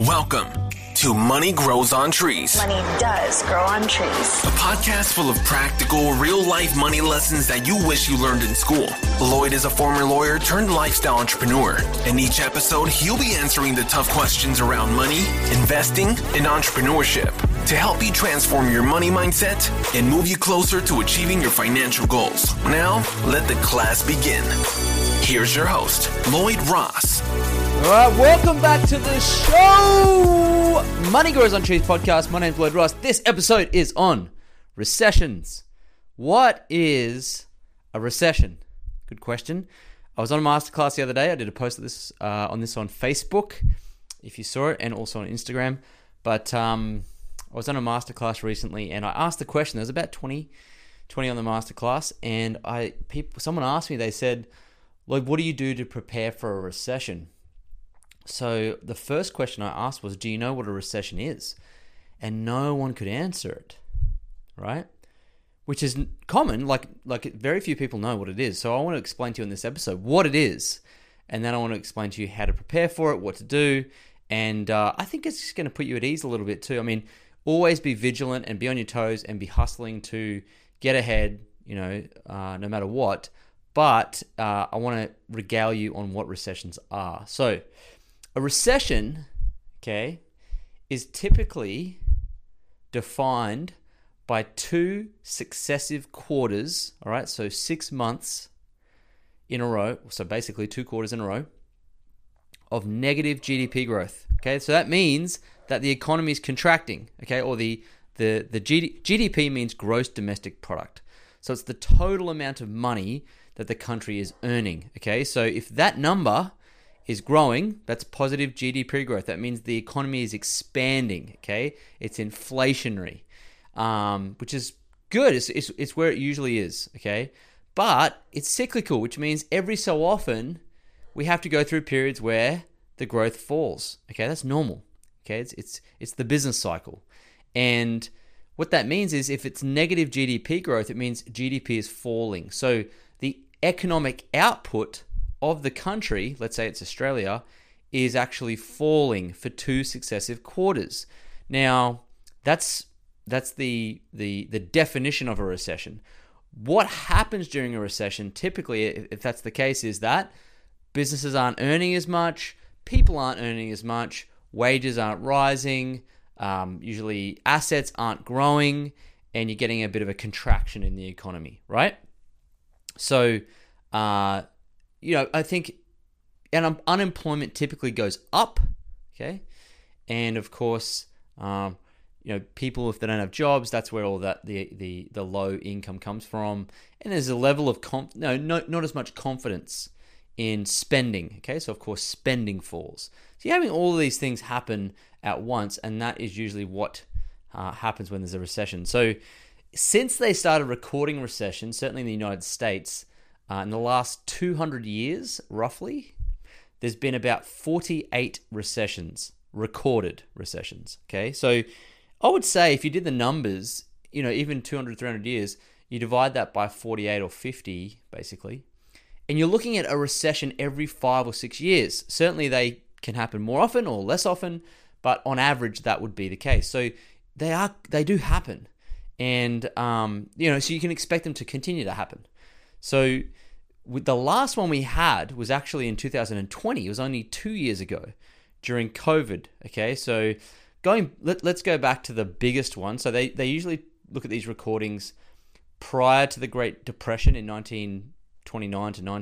Welcome to Money Grows on Trees. Money does grow on trees. A podcast full of practical, real-life money lessons that you wish you learned in school. Lloyd is a former lawyer turned lifestyle entrepreneur. In each episode, he'll be answering the tough questions around money, investing, and entrepreneurship to help you transform your money mindset and move you closer to achieving your financial goals. Now, let the class begin. Here's your host, Lloyd Ross. All right, welcome back to the show. Money Grows on Trees podcast. My name's Lloyd Ross. This episode is on recessions. What is a recession? Good question. I was on a masterclass the other day. I did a post of this on Facebook, if you saw it, and also on Instagram. But I was on a masterclass recently, and I asked the question. There was about 20 on the masterclass, and someone asked me. They said, "Lloyd, what do you do to prepare for a recession?" So the first question I asked was, do you know what a recession is? And no one could answer it, right? Which is common, like very few people know what it is. So I want to explain to you in this episode what it is, and then I want to explain to you how to prepare for it, what to do, and I think it's just going to put you at ease a little bit too. I mean, always be vigilant and be on your toes and be hustling to get ahead, no matter what. But I want to regale you on what recessions are. So a recession, is typically defined by two successive quarters, all right? So 6 months in a row, so basically 2 quarters in a row, of negative GDP growth, okay? So that means that the economy is contracting, okay? Or the GDP means gross domestic product. So it's the total amount of money that the country is earning, okay? So if that number is growing, that's positive GDP growth. That means the economy is expanding, okay? It's inflationary, which is good. It's where it usually is, okay? But it's cyclical, which means every so often we have to go through periods where the growth falls, okay? That's normal, okay? It's the business cycle. And what that means is if it's negative GDP growth, it means GDP is falling. So the economic output of the country, let's say it's Australia, is actually falling for 2 successive quarters. Now, that's the definition of a recession. What happens during a recession, typically, if that's the case, is that businesses aren't earning as much, people aren't earning as much, wages aren't rising, usually assets aren't growing, and you're getting a bit of a contraction in the economy, right? So, I think unemployment typically goes up, okay? And of course, people, if they don't have jobs, that's where all that the low income comes from. And there's a level of not as much confidence in spending, okay? So of course, spending falls. So you're having all of these things happen at once, and that is usually what happens when there's a recession. So since they started recording recessions, certainly in the United States, in the last 200 years, roughly, there's been about 48 recorded recessions, okay? So I would say if you did the numbers, even 200, 300 years, you divide that by 48 or 50, basically, and you're looking at a recession every 5 or 6 years. Certainly they can happen more often or less often, but on average, that would be the case. So they do happen. And, so you can expect them to continue to happen. So with the last one we had was actually in 2020. It was only 2 years ago during COVID. Okay, so let's go back to the biggest one. So they usually look at these recordings prior to the Great Depression in 1929 to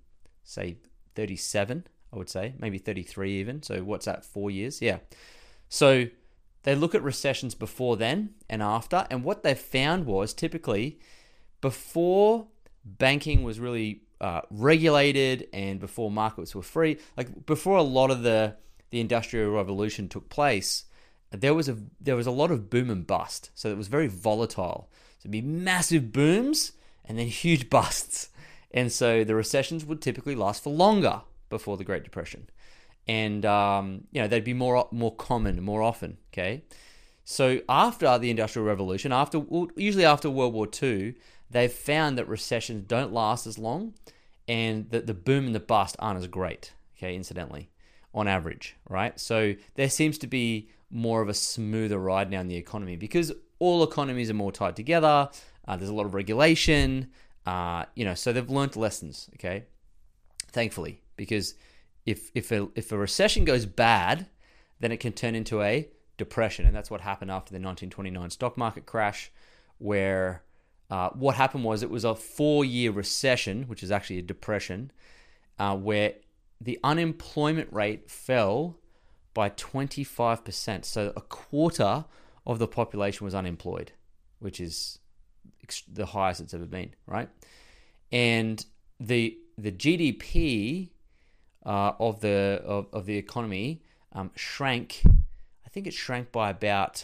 1937. I would say maybe 33 even. So what's that? 4 years? Yeah. So they look at recessions before then and after, and what they found was typically before banking was really regulated and before markets were free, like before a lot of the Industrial Revolution took place, there was a lot of boom and bust. So it was very volatile. So it'd be massive booms and then huge busts. And so the recessions would typically last for longer before the Great Depression. And they'd be more common, more often, okay? So after the Industrial Revolution, usually after World War II, they've found that recessions don't last as long and that the boom and the bust aren't as great, okay, incidentally. on average, right? So there seems to be more of a smoother ride now in the economy because all economies are more tied together. There's a lot of regulation, so they've learned lessons, okay? Thankfully, because if a recession goes bad, then it can turn into a depression. And that's what happened after the 1929 stock market crash, where what happened was it was a 4-year recession, which is actually a depression, where the unemployment rate fell by 25%. So a quarter of the population was unemployed, which is the highest it's ever been, right? And the GDP of the economy shrank. I think it shrank by about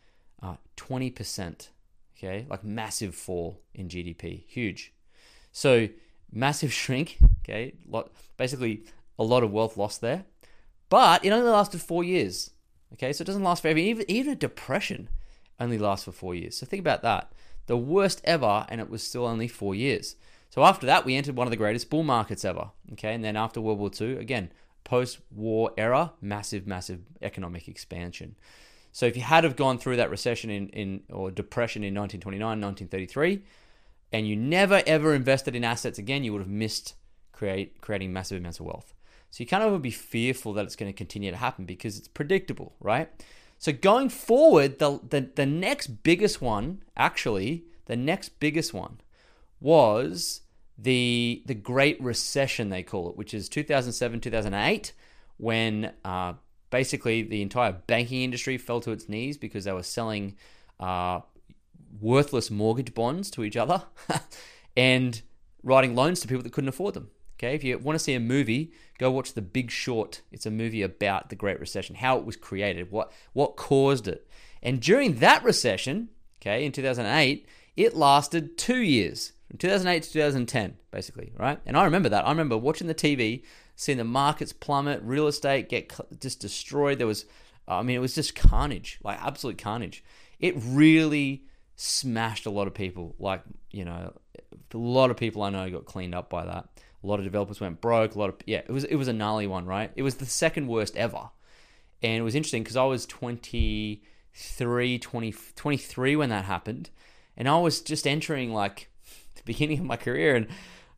20%. Okay, like massive fall in GDP, huge. So massive shrink. Okay, basically a lot of wealth lost there, but it only lasted 4 years. Okay, so it doesn't last forever. Even a depression only lasts for 4 years. So think about that. The worst ever, and it was still only 4 years. So after that, we entered one of the greatest bull markets ever. Okay, and then after World War II, again, post-war era, massive economic expansion. So if you had have gone through that recession or depression in 1929, 1933, and you never ever invested in assets again, you would have missed creating massive amounts of wealth. So you kind of would be fearful that it's going to continue to happen because it's predictable, right? So going forward, the next biggest one, was the Great Recession, they call it, which is 2007, 2008, when basically the entire banking industry fell to its knees because they were selling worthless mortgage bonds to each other and writing loans to people that couldn't afford them. Okay, if you want to see a movie, go watch The Big Short. It's a movie about the Great Recession, how it was created, what caused it. And during that recession, okay, in 2008, it lasted 2 years, from 2008 to 2010, basically, right? And I remember that. I remember watching the TV, seeing the markets plummet, real estate get just destroyed. It was just carnage, like absolute carnage. It really smashed a lot of people. Like, a lot of people I know got cleaned up by that. A lot of developers went broke. It was a gnarly one, right? It was the second worst ever. And it was interesting because I was 23 when that happened. And I was just entering like the beginning of my career and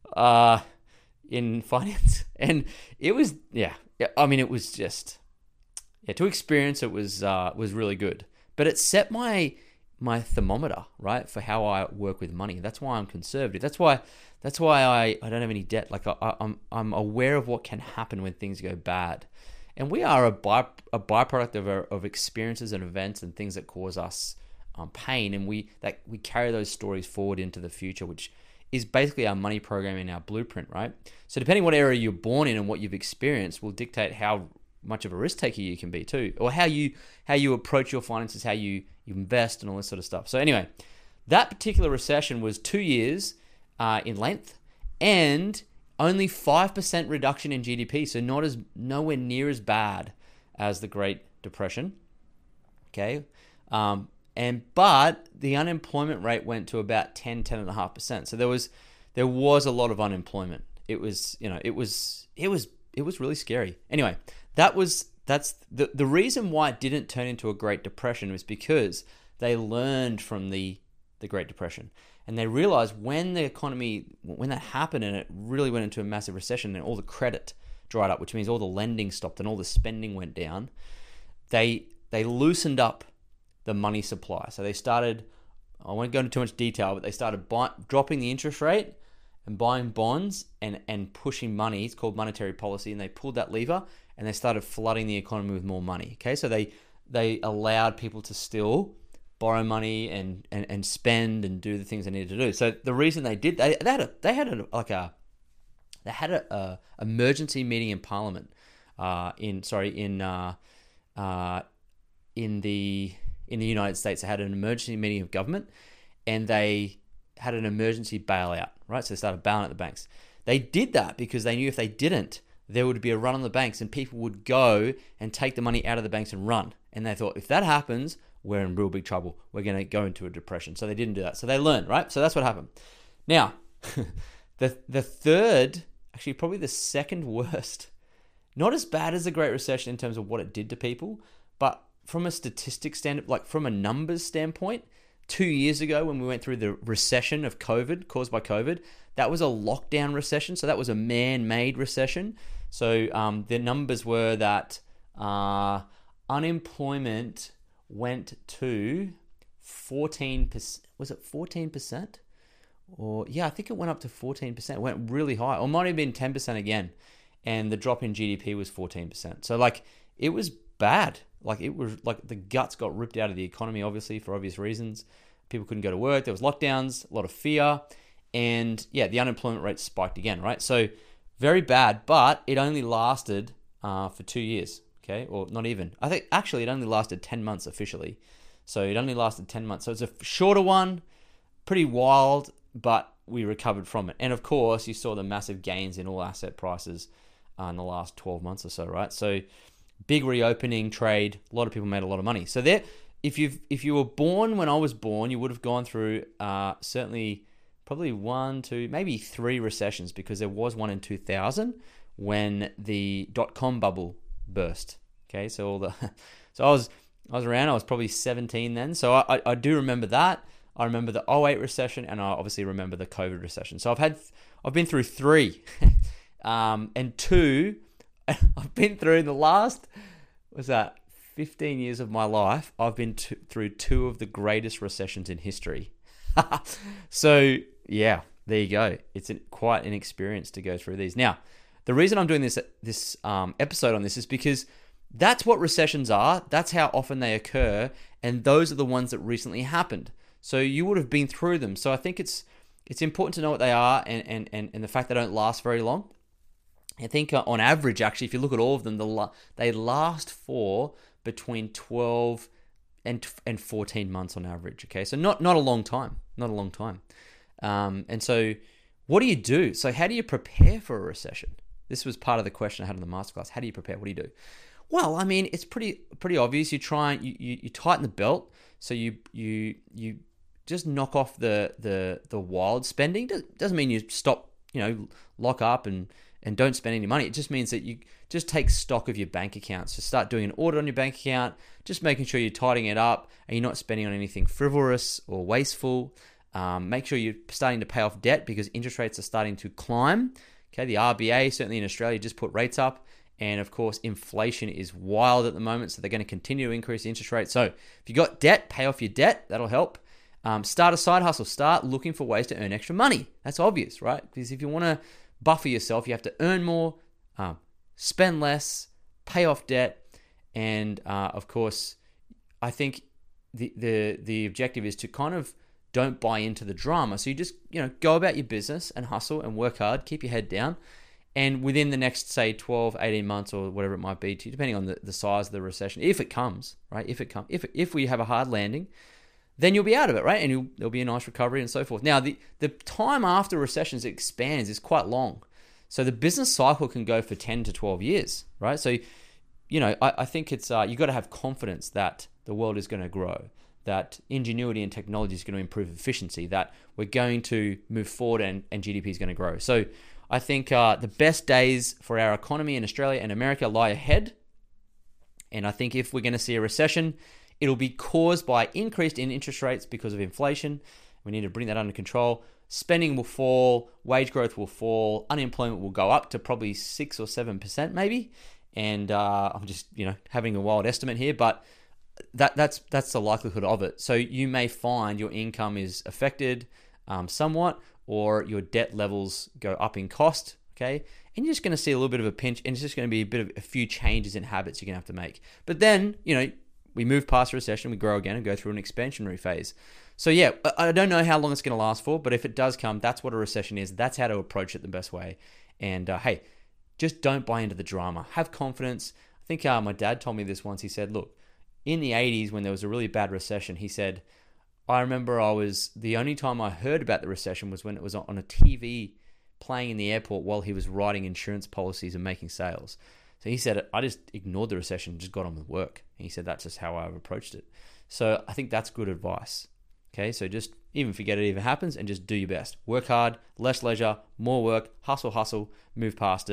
in finance. And it was, it was just, to experience it was really good. But it set my thermometer, right, for how I work with money. That's why I'm conservative. That's why I don't have any debt. Like I'm aware of what can happen when things go bad, and we are a byproduct of experiences and events and things that cause us pain, and we carry those stories forward into the future, which is basically our money program and our blueprint, right? So depending what area you're born in and what you've experienced will dictate how much of a risk taker you can be too, or how you approach your finances, how you invest and all this sort of stuff. So anyway, that particular recession was 2 years in length and only 5% reduction in GDP. So nowhere near as bad as the Great Depression. Okay. But the unemployment rate went to about 10.5%. So there was a lot of unemployment. It was really scary. Anyway, that's the reason why it didn't turn into a Great Depression was because they learned from the Great Depression. And they realized when that happened and it really went into a massive recession and all the credit dried up, which means all the lending stopped and all the spending went down, they loosened up the money supply. So they started, I won't go into too much detail, but they started dropping the interest rate and buying bonds and pushing money. It's called monetary policy. And they pulled that lever and they started flooding the economy with more money. Okay, so they allowed people to still borrow money and spend and do the things they needed to do. So the reason they did, they had a emergency meeting in Parliament in the United States. They had an emergency meeting of government and they had an emergency bailout, right? So they started bailing out the banks. They did that because they knew if they didn't, there would be a run on the banks and people would go and take the money out of the banks and run. And they thought, if that happens, we're in real big trouble. We're going to go into a depression. So they didn't do that. So they learned, right? So that's what happened. Now, the third, actually probably the second worst not as bad as the Great Recession in terms of what it did to people, but from a statistics standpoint, like from a numbers standpoint, 2 years ago when we went through the recession of COVID, caused by COVID, that was a lockdown recession. So that was a man-made recession. So the numbers were that unemployment went to 14%. Was it 14%? Or yeah, I think it went up to 14%. It went really high. Or it might have been 10% again. And the drop in GDP was 14%. So like it was bad. Like it was like the guts got ripped out of the economy, obviously, for obvious reasons. People couldn't go to work. There was lockdowns, a lot of fear. And yeah, the unemployment rate spiked again, right? So very bad, but it only lasted for 2 years, okay? Or not even. I think actually it only lasted 10 months officially. So it only lasted 10 months. So it's a shorter one, pretty wild, but we recovered from it. And of course, you saw the massive gains in all asset prices in the last 12 months or so, right? So big reopening trade, a lot of people made a lot of money. So there, if you were born when I was born, you would have gone through certainly probably 1, 2, maybe 3 recessions, because there was one in 2000 when the .com bubble burst. Okay, so I was around. I was probably 17 then, so I do remember that. I remember the 2008 recession, and I obviously remember the COVID recession. So I've been through 3, and 2. I've been through in the last 15 years of my life. I've been through 2 of the greatest recessions in history. So yeah, there you go. It's quite an experience to go through these. Now, the reason I'm doing this episode on this is because that's what recessions are. That's how often they occur, and those are the ones that recently happened. So you would have been through them. So I think it's important to know what they are and the fact they don't last very long. I think on average, actually, if you look at all of them, they last for between 12 and 14 months on average. Okay, so not a long time, and so what do you do? So how do you prepare for a recession? This was part of the question I had in the masterclass. How do you prepare? What do you do? Well, I mean, it's pretty obvious. You try and you tighten the belt. So you just knock off the wild spending. Doesn't mean you stop, lock up and don't spend any money. It just means that you just take stock of your bank accounts. So start doing an audit on your bank account, just making sure you're tidying it up and you're not spending on anything frivolous or wasteful. Make sure you're starting to pay off debt because interest rates are starting to climb. Okay, the RBA, certainly in Australia, just put rates up. And of course, inflation is wild at the moment, so they're going to continue to increase interest rates. So if you got debt, pay off your debt. That'll help. Start a side hustle. Start looking for ways to earn extra money. That's obvious, right? Because if you want to buffer yourself, you have to earn more, spend less, pay off debt, and of course, I think the objective is to kind of don't buy into the drama. So you just go about your business and hustle and work hard, keep your head down, and within the next, say, 12, 18 months or whatever it might be, depending on the size of the recession, if it comes, right? If we have a hard landing, then you'll be out of it, right? And there'll be a nice recovery and so forth. Now, the time after recessions expands is quite long. So the business cycle can go for 10 to 12 years, right? So, I think it's you got to have confidence that the world is going to grow, that ingenuity and technology is going to improve efficiency, that we're going to move forward and GDP is going to grow. So I think the best days for our economy in Australia and America lie ahead. And I think if we're going to see a recession, it'll be caused by increased interest rates because of inflation. We need to bring that under control. Spending will fall, wage growth will fall, unemployment will go up to probably 6 or 7% maybe. And I'm just having a wild estimate here, but that's the likelihood of it. So you may find your income is affected somewhat, or your debt levels go up in cost. Okay, and you're just going to see a little bit of a pinch, and it's just going to be a few changes in habits you're going to have to make. But then we move past a recession, we grow again and go through an expansionary phase. So yeah, I don't know how long it's going to last for, but if it does come, that's what a recession is. That's how to approach it the best way. And hey, just don't buy into the drama. Have confidence. I think my dad told me this once. He said, look, in the 80s when there was a really bad recession, he said, I remember the only time I heard about the recession was when it was on a TV playing in the airport while he was writing insurance policies and making sales. So he said, I just ignored the recession and just got on with work. And he said, that's just how I've approached it. So I think that's good advice. Okay, so just even forget it even happens and just do your best. Work hard, less leisure, more work, hustle, move past it,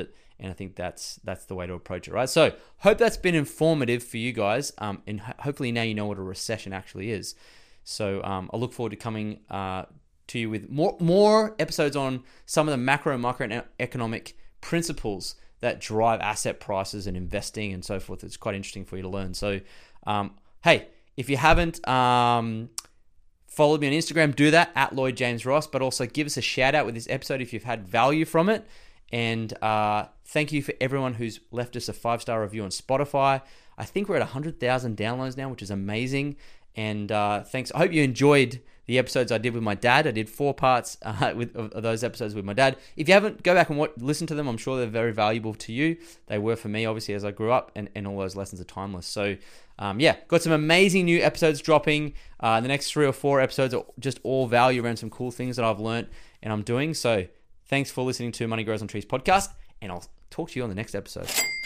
And I think that's the way to approach it, right? So hope that's been informative for you guys. And hopefully now you know what a recession actually is. So I look forward to coming to you with more episodes on some of the macro and microeconomic principles that drive asset prices and investing and so forth. It's quite interesting for you to learn. So, hey, if you haven't followed me on Instagram, do that at Lloyd James Ross, but also give us a shout out with this episode if you've had value from it. And thank you for everyone who's left us a 5-star review on Spotify. I think we're at 100,000 downloads now, which is amazing. And thanks. I hope you enjoyed the episodes I did with my dad. I did 4 parts of those episodes with my dad. If you haven't, go back and listen to them. I'm sure they're very valuable to you. They were for me, obviously, as I grew up, and all those lessons are timeless. So, got some amazing new episodes dropping. The next 3 or 4 episodes are just all value around some cool things that I've learned and I'm doing. So, thanks for listening to Money Grows on Trees podcast, and I'll talk to you on the next episode.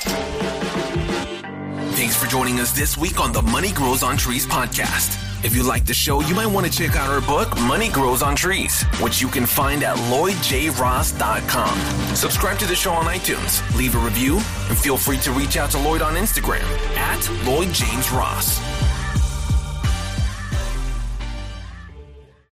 Thanks for joining us this week on the Money Grows on Trees podcast. If you like the show, you might want to check out our book, Money Grows on Trees, which you can find at LloydJRoss.com. Subscribe to the show on iTunes, leave a review, and feel free to reach out to Lloyd on Instagram at Lloyd James Ross.